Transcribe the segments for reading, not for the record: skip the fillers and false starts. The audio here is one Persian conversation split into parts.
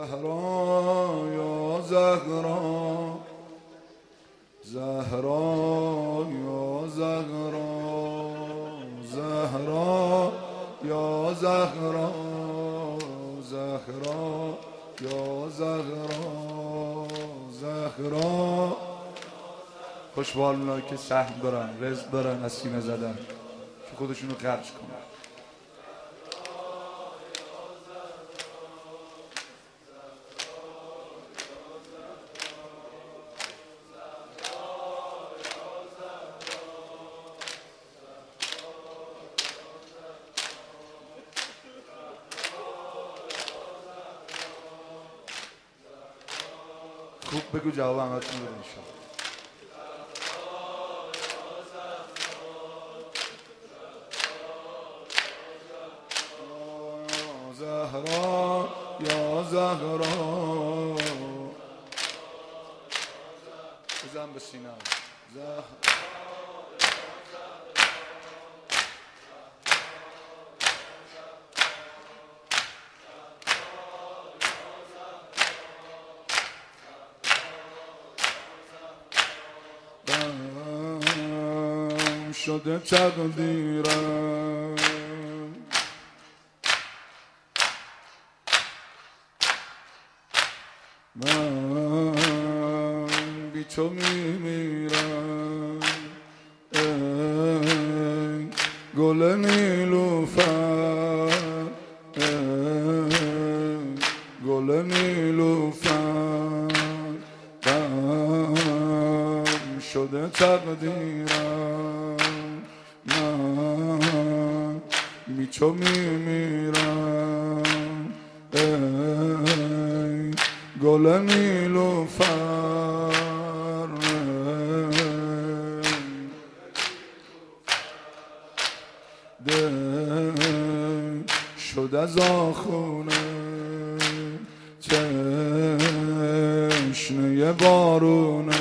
زهرا یا زهرا زهرا یا زهرا زهرا یا زهرا زهرا یا زهرا زهرا. خوشبال اونایی که سهم دارن، رزق دارن، از سینه زدن که خودشونو خرج کنن. خوب بگو جواب همتون بده انشاءالله. زهرا یا زهرا بزن به سینه. شده تقدیرم من بی تو میمیرم ای گل نیلوفر ای گل نیلوفر غم شده تقدیرم من بی تو میمیرم ای گل نیلوفر دل شد از آخونه تشنه بارونه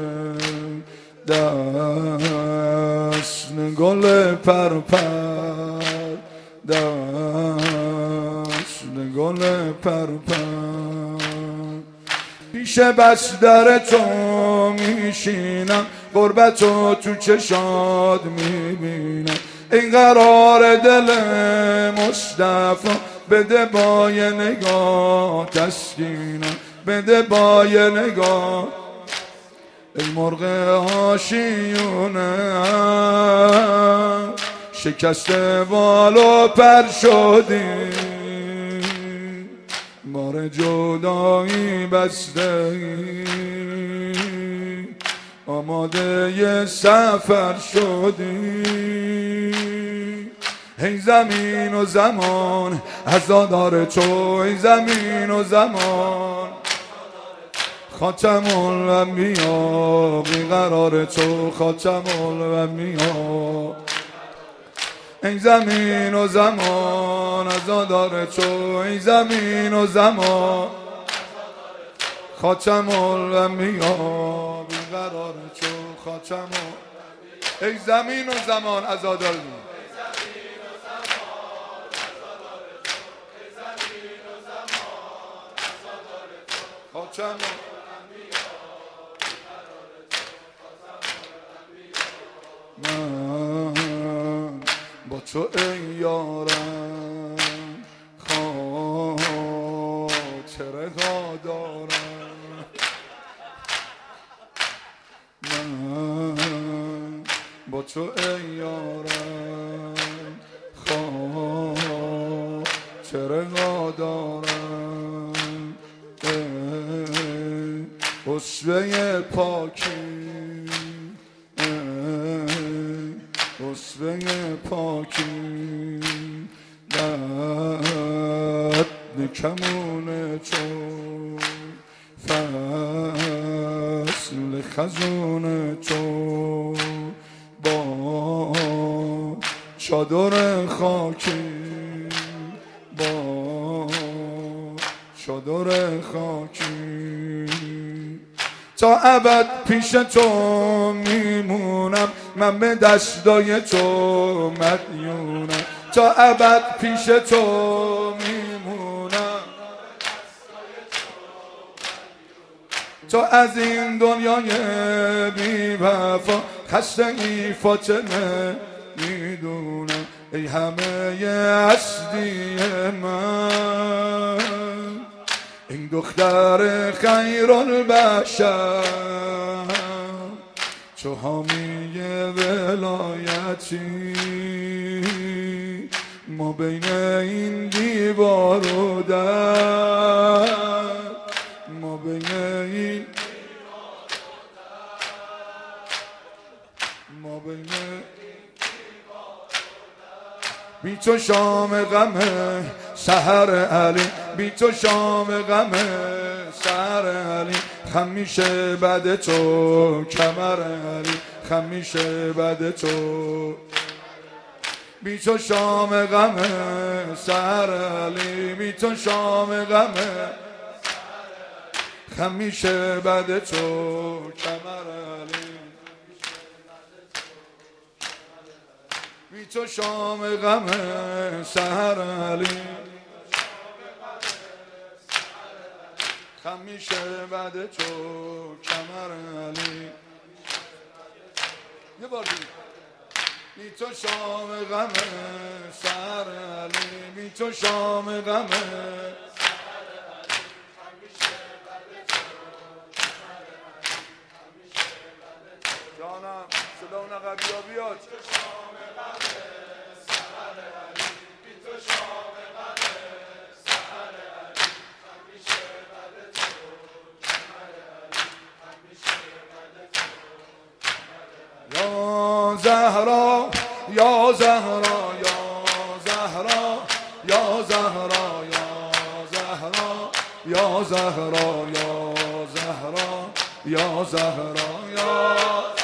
دست گل پرپر دست گل پرپر پیش بستر تو میشینم غربتو تو چشاد میبینم این قرار دل مصطفی بده با یه نگاه تسکینم بده با یه نگاه ای مرغ آشیونه شکسته بال و پر شدی بار جدایی بسته آماده یه سفر شدی ای زمین و زمان عزادار تو ای زمین و زمان خاتم الانبیا بیقرار تو خاتم الانبیا ای زمین و زمان عزادار تو ای زمین و زمان خاتم الانبیا بیقرار تو خاتم ای زمین و زمان عزادار تو خاتم من با تو ای یارم خاطره ها دارم من با تو ای یارم خاطره ها دارم اسوه پاکی اسوه پاکی دد کمونه چون فصل خزونه چون با چادر خاکی با چادر خاکی تا ابد پیش تو میمونم من به دستای تو مدیونم تا ابد پیش تو میمونم تو از این دنیای بی وفا خسته ای فاطمه میدونم ای همه هستی من این دختر خیرالبشر تو حامی ولایتی ما بین این دیوار و در ما بین این ما بین بی تو شام غمه سحر علی بی تو شام غمه سحر علی خم میشه بعد تو کمر علی خم میشه بعد تو بی تو شام غمه سحر علی بی تو شام غمه خم میشه بعد تو کمر علی بی تو شام غمه سحر علی خم میشه بعد تو کمر علی یه بار دیگه بی تو شام غمه سحر علی بی تو شام غمه جانم صدا اون قبیلا بیاد یا زهرا یا زهرا یا زهرا یا زهرا یا زهرا یا زهرا یا زهرا یا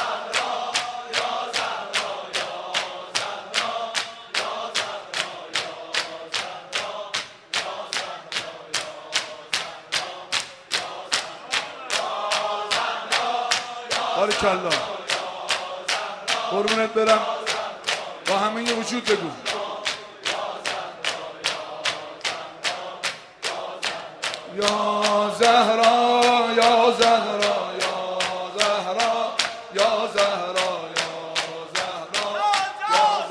باریکالله قربونت برم با همه یه وجود بگو یا زهرا یا زهرا یا زهرا یا زهرا یا زهرا یا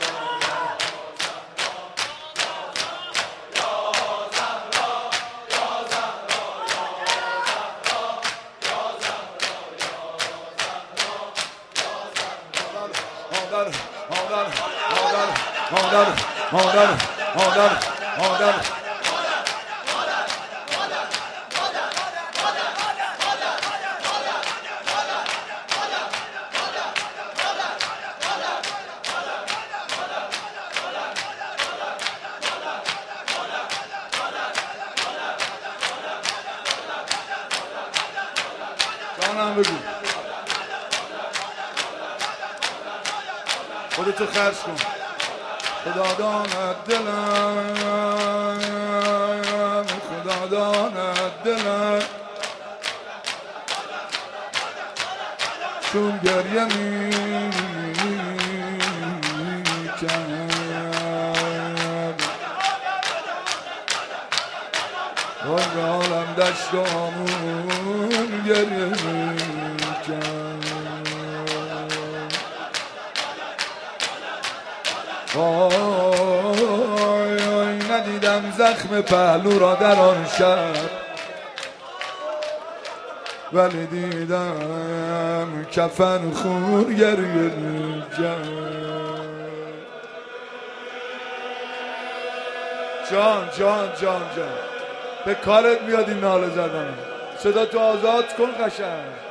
مادر جانم بگو خودتو خرج کن خدا داند دلم خدا داند دلم چون گریه میکرد وای به عالم دشت و آمون گریه میکرد وای ندیدم زخم پهلو را در آن شب ولی دیدم کفن خور گریه می‌کرد جان به کارت میاد این ناله زدن صدا تو آزاد کن قشنگ